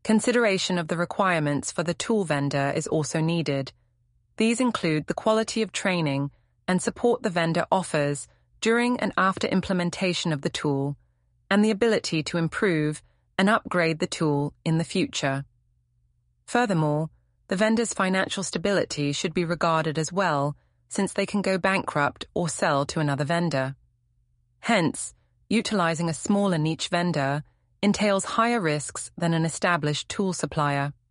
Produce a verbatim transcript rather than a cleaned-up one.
Consideration of the requirements for the tool vendor is also needed. These include the quality of training and support the vendor offers during and after implementation of the tool, and the ability to improve and upgrade the tool in the future. Furthermore, the vendor's financial stability should be regarded as well, since they can go bankrupt or sell to another vendor. Hence, utilizing a smaller niche vendor entails higher risks than an established tool supplier.